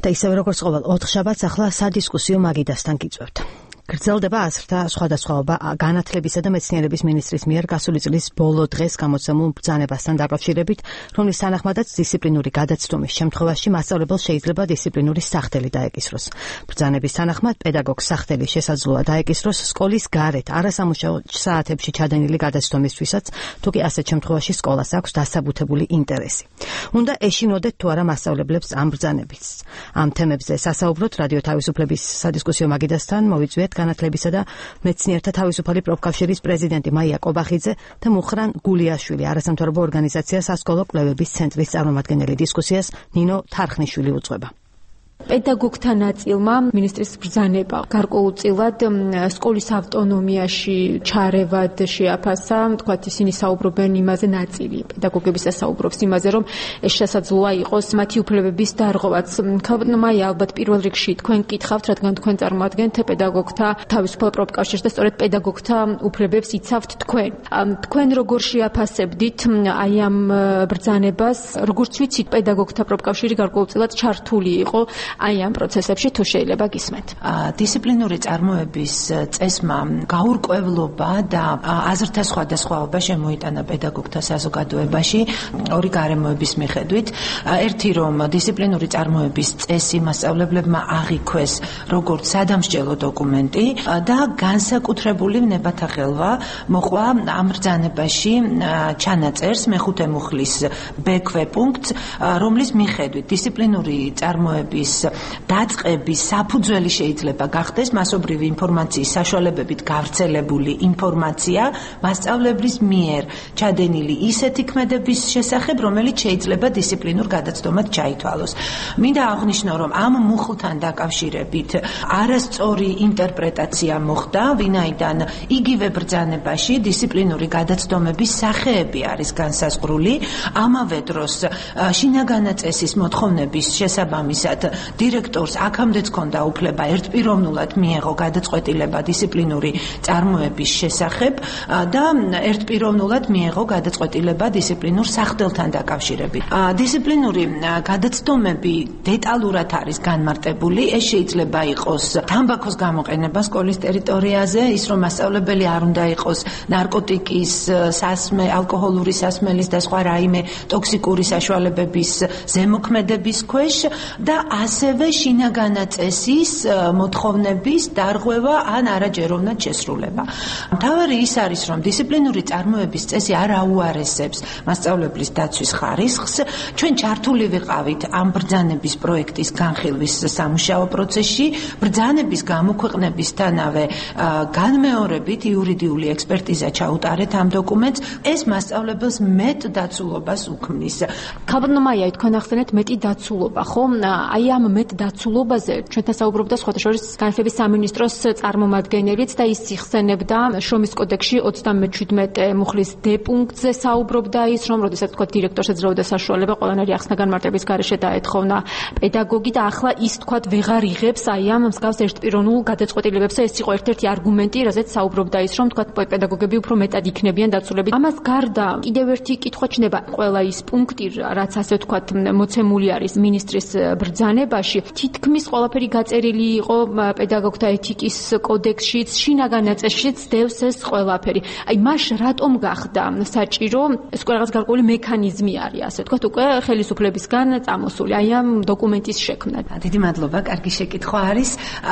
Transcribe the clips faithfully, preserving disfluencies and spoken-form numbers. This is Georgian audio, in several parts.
და ისევე როგორც ყოველ ოთხშაბათს ახლა სადისკუსიო მაგიდასთან გიწევთ. გრძელდება აზრთა სხვადასხვაობა განათლებისა და მეცნიერების მინისტრის მიერ გასული წლის ბოლო დღეს გამოცემულ ბრძანებასთან დაკავშირებით, რომლის თანახმადაც დისციპლინური გადაცდომის შემთხვევაში მასწავლებელს შეიძლება დისციპლინური სახდელი დაეკისროს. ბრძანების თანახმად პედაგოგს სახდელი შესაძლოა დაეკისროს სკოლის გარეთ არასამუშაო საათებში ჩადენილი გადაცდომისთვისაც, თუ კი ასეთ შემთხვევაში სკოლას აქვს დასაბუთებული ინტერესი. უნდა ეშინოდეთ თუ არა მასწავლებლებს ამ ბრძანებიც. ამ თემებზე სასაუბროთ რადიო თავისუფლების სადისკუსიო მაგიდასთან მოვიწვიეთ განათლებისა და მეცნიერთა თავისუფალი პროფკავშირის პრეზიდენტი მაია კობახიძე და მუხრან გულიაშვილი, არასამთავრობო ორგანიზაცია სასკოლო კვლევების ცენტრის წარმომადგენელი. დისკუსიას ნინო თარხნიშვილი უძღვება. პედაგოგთა ნაწილმა მინისტრის ბრძანება გარკვეულწილად სკოლის ავტონომიაში ჩარევად შეაფასა, თქვათ ისინი საუბრობენ იმაზე, ნაწილი პედაგოგებისა საუბრობს იმაზე, რომ ეს შესაძლოა იყოს მათი უფლებების დარღვევაც. ქალბატონია, ალბათ პირველ რიგში თქვენ გკითხავთ, რადგან თქვენ წარმოადგენთ პედაგოგთა თავისუფალ პროფკავშირს და სწორედ პედაგოგთა უფლებებს იცავთ თქვენ. თქვენ როგორ შეაფასებდით აი ამ ბრძანებას, როგორც ვიცით, პედაგოგთა პროფკავშირი გარკვეულწილად ჩართული იყო აი ამ პროცესებში, თუ შეიძლება გისმენთ. დისციპლინური წარმოების წესმა გაურკვევლობა და აზრთა სხვადასხვაობა შემოიტანა პედაგოგთა საზოგადოებაში ორი გარემოების მიხედვით. ერთი, რომ დისციპლინური წარმოების წესი მასწავლებლებმა აღიქვეს როგორც სადამსჯელო დოკუმენტი და განსაკუთრებული ვნებათა ხელვა მოყვა ამ ბრძანებაში ჩანაწერს მეხუთე მუხლის ბ-ქვე პუნქტს, რომლის მიხედვით დისციპლინური წარმოების დაწყების საფუძველი შეიძლება გახდეს მასობრივი ინფორმაციის საშუალებებით გავრცელებული ინფორმაცია მასწავლებლის მიერ ჩადენილი ისეთი ქმედების შესახებ, რომელიც შეიძლება დისციპლინურ გადაცდომად ჩაითვალოს. მინდა აღვნიშნო, რომ ამ მუხლთან დაკავშირებით არასწორი ინტერპრეტაცია მოხდა, ვინაიდან იგივე ბრძანებაში დისციპლინური გადაცდომების სახეები არის განსაზღვრული. ამავე დროს შინაგანა წესის მოთხოვნების შესაბამისად დირექტორს აქამდეც ჰქონდა უფლება ერთპიროვნულად მიეღო გადაწყვეტილება დისციპლინური წარმოების შესახებ და ერთპიროვნულად მიეღო გადაწყვეტილება დისციპლინურ სახდელთან დაკავშირებით. დისციპლინური გადაცდომები დეტალურად არის განმარტებული. ეს შეიძლება იყოს თამბაქოს გამოყენება სკოლის ტერიტორიაზე, ის რომ მასწავლებელი არ უნდა იყოს ნარკოტიკის, სასმე, ალკოჰოლური სასმელის და სხვა რაიმე ტოქსიკური საშუალებების ზემოქმედების ქვეშ და ასევე შინაგანა წესის მოთხოვნების დარღვევა ან არაჯეროვნად შესრულება. მთავარი ის არის, რომ დისციპლინური წარმოების წესი არ აუარესებს მასწავლებლის დაცვის ხარისხს. ჩვენ ჩართული ვიყავით ამ ბრძანების პროექტის განხილვის სამუშაო პროცესში. ბრძანების გამოქვეყნებისთანავე განმეორებით იურიდიული ექსპერტიზა ჩაუტარეთ ამ დოკუმენტს. ეს მასწავლებელს მეტ დაცულობას უქმნის. ქალბატონია, თქვენ ახსენეთ მეტი დაცულობა, ხო? აი ამ მეტ დაცულობაზე ჩვენთან საუბრობდა სხვადასხვა განათლების სამინისტროს წარმომადგენელიც და ის იხსენებდა შრომის კოდექსში ოცდამეჩვიდმეტე მუხლის დ პუნქტზე საუბრობდა ის, რომ როდესაც თქვა დირექტორს ეძლეოდა საშუალება ყველანაირი ახსნა განმარტების გარეშე დაეთხოვნა პედაგოგი და ახლა ის თქვა ვეღარ იღებს აი ამ მსგავს ერთპიროვნულ გადაწყვეტილებებს და ეს იყო ერთ-ერთი არგუმენტი, რაზეც საუბრობდა ის, რომ თქვა პედაგოგები უფრო მეტად იქნებიან დაცულები. ამას გარდა კიდევ ერთი კითხვა ჩნდება, ყველა ის პუნქტი, რაც ასე თქვა მოცემული არის მინისტრის ბრძანებაში, თითქმის ყველაფერი გაწერილი იყო პედაგოგთა ეთიკის კოდექსშიც, შინაგანა წესშიც დევს ეს ყველაფერი. აი მას რატომ გახდა საჭირო ეს რაღაც გარკვეული მექანიზმი არის, ასე თქვა, უკვე ხელისუფლებისგან წამოსული აი ამ დოკუმენტის შექმნა. დიდი მადლობა, კარგი შეკითხვა არის.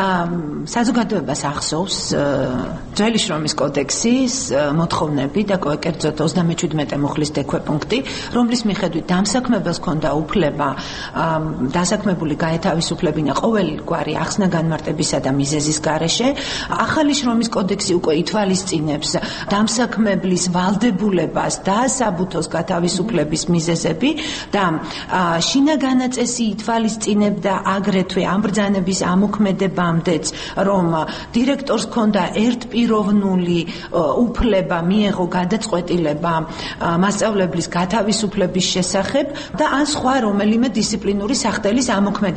საზოგადოებას ახსოვს ძველი შრომის კოდექსის მოთხოვნები და კერძოდ ოცდამეჩვიდმეტე მუხლის დ-ქვე პუნქტი, რომლის მიხედვით დამსაქმებელს ჰქონდა უფლება დასაქმებული გაეთავისუფლებინა ყოველგვარი ახსნა განმარტებისა და მიზეზის გარეშე. ახალი შრომის კოდექსი უკვე ითვალისწინებს დამსაქმებლის ვალდებულებას დაასაბუთოს გათავისუფლების მიზეზები და შინაგანა წესი ითვალისწინებდა აგრეთვე ამ ბრძანების ამოქმედებამდეც, რომ დირექტორს ჰქონდა ერთპიროვნული უფლება მიეღო გადაწყვეტილება მასწავლებლის გათავისუფლების შესახებ და ან სხვა რომელიმე დისციპლინური სახდელის ამოქმედება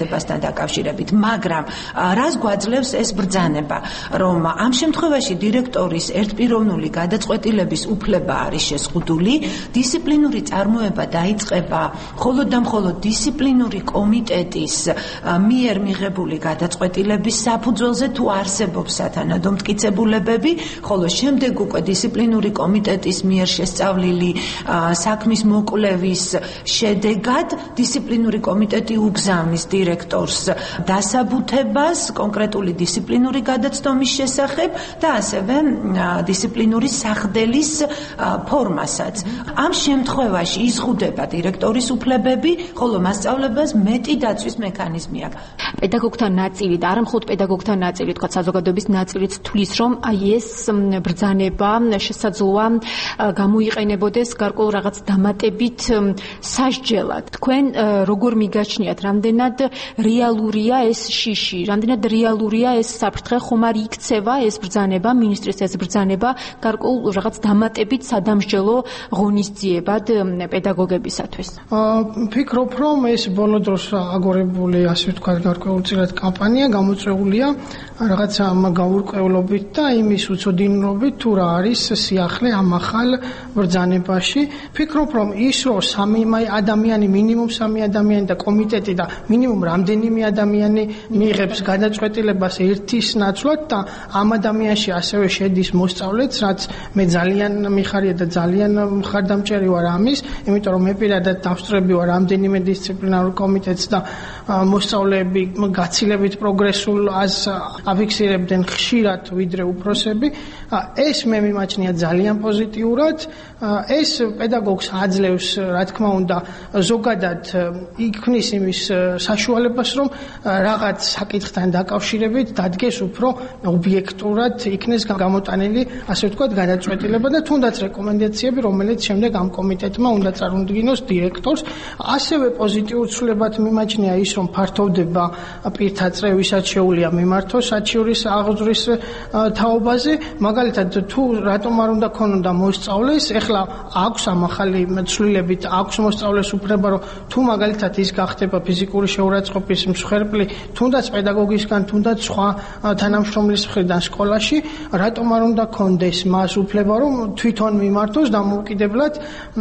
წინააღმდეგობასთან დაკავშირებით, მაგრამ რას გვაძლევს ეს ბრძანება, რომ ამ შემთხვევაში დირექტორის ერთპიროვნული გადაწყვეტილების უფლება არის შეზღუდული, დისციპლინური წარმოება დაიწყება მხოლოდ და მხოლოდ დისციპლინური კომიტეტის მიერ მიღებული გადაწყვეტილების საფუძველზე თუ არსებობს სათანადო მტკიცებულებები, ხოლო შემდეგ უკვე დისციპლინური კომიტეტის მიერ შესწავლილი საქმის მოკვლევის შედეგად დისციპლინური კომიტეტი უგზავნის დირექტორს დასაბუთებას კონკრეტული დისციპლინური გადაცდომის შესახებ და ასევე დისციპლინური სახდელის ფორმასაც. ამ შემთხვევაში იზღუდება დირექტორის უფლებები, ხოლო მასწავლებლებს მეტი დაცვის მექანიზმი აქვს. პედაგოგთა ნაწილი და არა მხოლოდ პედაგოგთა ნაწილი, თქვა საზოგადოების ნაწილიც თulis, რომ აი ეს ბრძანება შესაძლოა გამოიყენებოდეს გარკვეულ რაღაც დამატებით სასჯელად. თქვენ როგორ მიგაჩნიათ, რამდენად რეალურია ეს შიში, რამდენად რეალურია ეს საფრთხე, ხომ არ იქცევა ეს ბრძანება, მინისტრის ეს ბრძანება გარკვეულ რაღაც დამატებით სადამსჯელო ღონისძიებად პედაგოგებისათვის? ვფიქრობ, რომ ეს ბოლო დროს აგორებული, ასე ვთქვათ, გარკვეულწილად კამპანია გამოწვეულია რაღაც გაურკვევლობით და იმის უცოდინრობით, თუ რა არის სიახლე ამ ახალ ბრძანებაში. ვფიქრობ, რომ ის რომ სამი ადამიანი, მინიმუმ სამი ადამიანი და კომიტეტი და მინიმუმ რამდენიმე ადამიანი მიიღებს გადაწყვეტილებას ერთის ნაცვლად და ამ ადამიანში ასევე შედის მოსწავლეც, რაც მე ძალიან მიხარია და ძალიან მხარდამჭერი ვარ ამის, იმიტომ რომ მე პირადად დავსწრები ვარ რამდენიმე დისციპლინარულ კომიტეტს და მოსწავლეები გაცილებით პროგრესულ აზრს აფიქსირებდნენ ხშირად ვიდრე უფროსები. ეს მე მიმაჩნია ძალიან პოზიტიურად. ეს პედაგოგს აძლევს, რა თქმა უნდა, ზოგადად იქნის იმის საშუალებას, რომ რაღაც საკითხთან დაკავშირებით დადგეს უფრო ობიექტურად იქნეს გამოტანილი, ასე ვთქვათ, გადაწყვეტილება და თუნდაც რეკომენდაციები, რომელიც შემდეგ ამ კომიტეტმა უნდა წარუდგინოს დირექტორს. ასევე პოზიტიურ ცვლილებად მიმაჩნია ის, რომ ფართოვდება პირთა წრევისაც შეუძლია მიმართოს საჩივრის აღძვრის თაობაზე, მაგალითად თუ რატომ არ უნდა ქონოდა მოსწავლეს, ეხლა აქვს ამ ახალი ცვლილებით აქვს მოსწავლეს უფლება, რომ თუ მაგალითად ის გახდება ფიზიკური შეურაცხყოფის მსხვერპლი, თუნდაც პედაგოგისგან, თუნდაც სხვა თანამშრომლის მხრიდან სკოლაში, რატომ არ უნდა ქონდეს მას უფლება, რომ თვითონ მიმართოს დამოუკიდებლად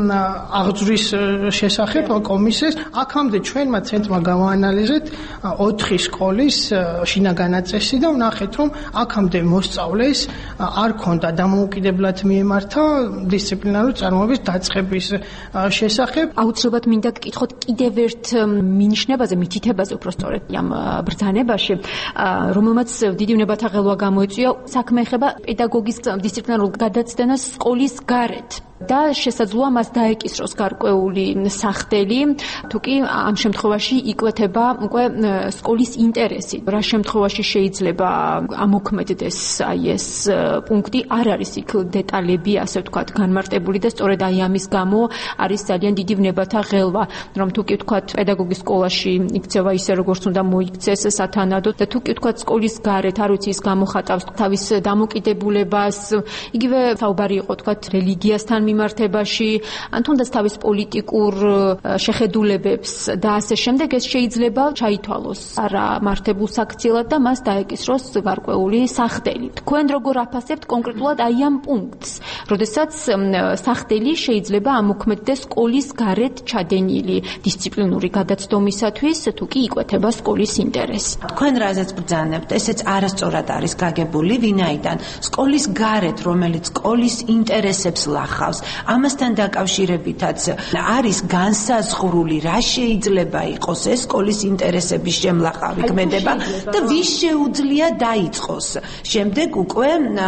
აღძვრის შესახებ კომისიას. აქამდე ჩვენმა ცენტრმა გავაანალიზეთ ოთხი სკოლის შინაგანი წესი და ვნახეთ, რომ აქამდე მოსწავლეს არ ქონდა დამოუკიდებლად მიემართა დისციპლინარული წარმოების დაწყების შესახებ. აუცილებლად მინდა გკითხოთ კიდევ ერთ მინიშნებაზე, მითითებაზე უფრო სწორედ ამ ბრძანებაში, რომელმაც დიდი უნებათა ღელვა გამოიწვია, საქმე ეხება პედაგოგის დისციპლინარულ გადაცდენას სკოლის გარეთ. და შესაძლოა მას დაეკისროს გარკვეული სახდელი, თუ კი ამ შემთხვევაში იკვეთება უკვე სკოლის ინტერესი. რა შემთხვევაში შეიძლება ამოქმედდეს აი ეს პუნქტი, არ არის იქ დეტალები, ასე ვთქვათ, განმარტებული და სწორედ აი ამის გამო არის ძალიან დიდი ვნებათა ღელვა, რომ თუ კი ვთქვათ პედაგოგის სკოლაში იქცევა ისე როგორც უნდა მოიქცეს სათანადოდ და თუ კი ვთქვათ სკოლის გარეთ, არ ვიცი, ის გამოხატავს თავის დამოკიდებულებას, იგივე საუბარი იყო ვთქვათ რელიგიასთან მიმართებაში, ან თუნდაც თავის პოლიტიკურ შეხედულებებს და ასე შემდეგ, ეს შეიძლება ჩაითვალოს არა მართებულ საქციელად და მას დაეკისროს გარკვეული სახდელი. თქვენ როგორ აფასებთ კონკრეტულად აი ამ პუნქტს, როდესაც სახდელი შეიძლება ამოქმედდეს სკოლის გარეთ ჩადენილი დისციპლინური გადაცდომისათვის, თუ კი იკვეთება სკოლის ინტერესი? თქვენ რაზეც ბრძანებთ, ესეც არასწორად არის გაგებული, ვინაიდან სკოლის გარეთ, რომელიც სკოლის ინტერესებს ლახავს, ამასთან დაკავშირებითაც არის განსაზღვრული, რა შეიძლება იყოს ეს სკოლის ინტერესების შემლახავი ქმედება და ვის შეუძლია დაიწყოს შემდეგ უკვე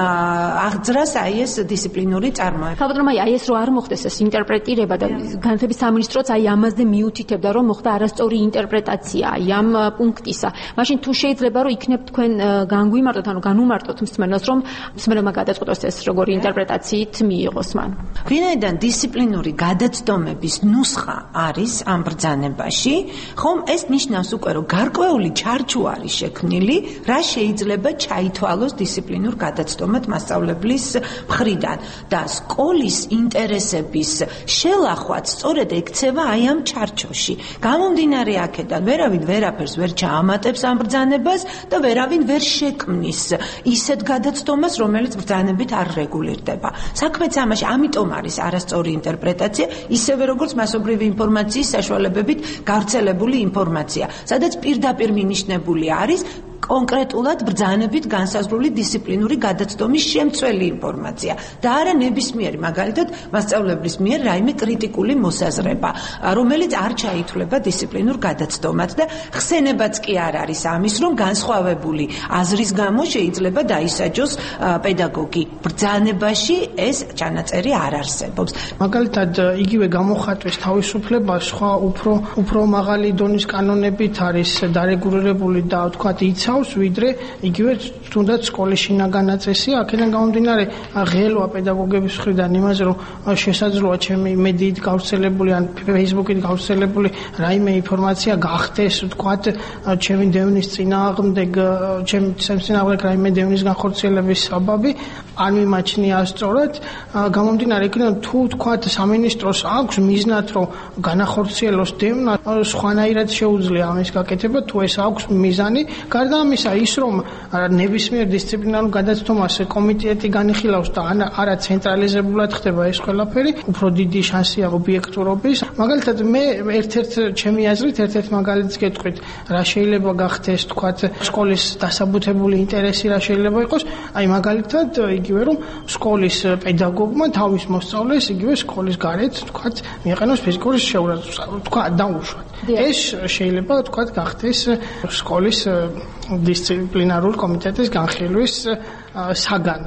აღძრას აი ეს დისციპლინური წარმოება. ხალხო, აი ეს რო არ მოხდეს ეს ინტერპრეტირება და განათლების სამინისტროც აი ამაზე მიუთითებდა, რომ მოხდა არასწორი ინტერპრეტაცია აი ამ პუნქტისა. მაშინ თუ შეიძლება რომ იქნებ თქვენ განგვიმარტოთ, ანუ განუმარტოთ მსმენელს, რომ მსმენელმა გადაწყვეტოს ეს როგორი ინტერპრეტაციით მიიღოს მან. ვინაიდან დისციპლინური გადაცდომების ნუსხა არის ამ ბრძანებაში, ხომ ეს ნიშნავს უკვე რომ გარკვეული ჩარჩო არის შექმნილი, რა შეიძლება ჩაითვალოს დისციპლინურ გადაცდომად მასწავლებლის მხრიდან და სკოლის ინტერესების შელახვაც სწორედ ექცევა აი ამ ჩარჩოში. გამომდინარე აქედან ვერავინ ვერაფერს ვერ ჩაამატებს ამ ბრძანებას და ვერავინ ვერ შექმნის ისეთ გადაცდომას, რომელიც ბრძანებით არ რეგულირდება. საქმეც ამაში, ამიტომ არის არასწორი ინტერპრეტაცია, ისევე როგორც მასობრივი ინფორმაციის საშუალებებით გავრცელებული ინფორმაცია, სადაც პირდაპირ მინიშნებული არის კონკრეტულად ბრძანებით განსაზღვრული დისციპლინური გადაცდომის შემცველი ინფორმაცია და არა ნებისმიერი, მაგალითად, მასწავლებლის მიერ რაიმე კრიტიკული მოსაზრება, რომელიც არ ჩაითვლება დისციპლინურ გადაცდომად და ხსენებაც კი არ არის ამის, რომ განსხვავებული აზრის გამო შეიძლება დაისაჯოს პედაგოგი. ბრძანებაში ეს ჩანაწერი არ არსებობს. მაგალითად, იგივე გამოხატვის თავისუფლება სხვა უფრო უფრო მაღალი დონის კანონებით არის დარეგულირებული და ვთქვათ, იცა ვიდრე იგივე თუნდაც სკოლის შინაგან წესია. აქედან გამომდინარე ღელვა პედაგოგების მხრიდან იმაზე, რომ შესაძლოა ჩემი მედიით გავრცელებული ან ფეისბუქით გავრცელებული რაიმე ინფორმაცია გახდეს, ვთქვათ, ჩემი დევნის წინააღმდეგ, ჩემი წინააღმდეგ რაიმე დევნის განხორციელების საბაბი, არ მიმაჩნია სწორად. გამომდინარე იქიდან, თუ ვთქვათ, სამინისტროს აქვს მიზნად, რომ განახორციელოს დევნა, სხვანაირად შეუძლია ამის გაკეთება, თუ ეს აქვს მიზანი. გარდა ამისა, ის რომ ნებისმიერ დისციპლინარულ გადაცდომას კომიტეტი განიხილავს და არა ცენტრალიზებულად ხდება ეს ყველაფერი, უფრო დიდი შანსია ობიექტურობის. მაგალითად, მე ერთ-ერთ ჩემი აზრით, ერთ-ერთ მაგალითს გეტყვით, რა შეიძლება გახდეს, თქვათ, სკოლის დასაბუთებული ინტერესი რა შეიძლება იყოს, აი მაგალითად, იგივე რომ სკოლის პედაგოგმა თავის მოსწავლეს იგივე სკოლის გარეთ, თქვათ, მიეყენოს ფიზიკური შეურაცხყოფა, თქვათ, დაუშვათ. ეს შეიძლება, თქვათ, გახდეს სკოლის დისციპლინარული კომიტეტის განხილვის საგანი.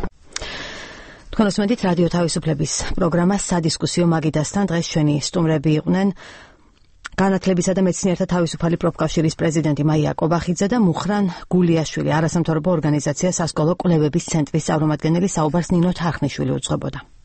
თქვენ უსმენთ რადიო თავისუფლების პროგრამას სადისკუსიო მაგიდასთან. დღეს ჩვენი სტუმრები იყვნენ განათლებისა და მეცნიერთა თავისუფალი პროფკავშირის პრეზიდენტი მაია კობახიძე და მუხრან გულიაშვილი, არასამთავრობო ორგანიზაცია სასკოლო კვლევების ცენტრის წარმომადგენელი. საუბარს ნინო თარხნიშვილი უძღვებოდა.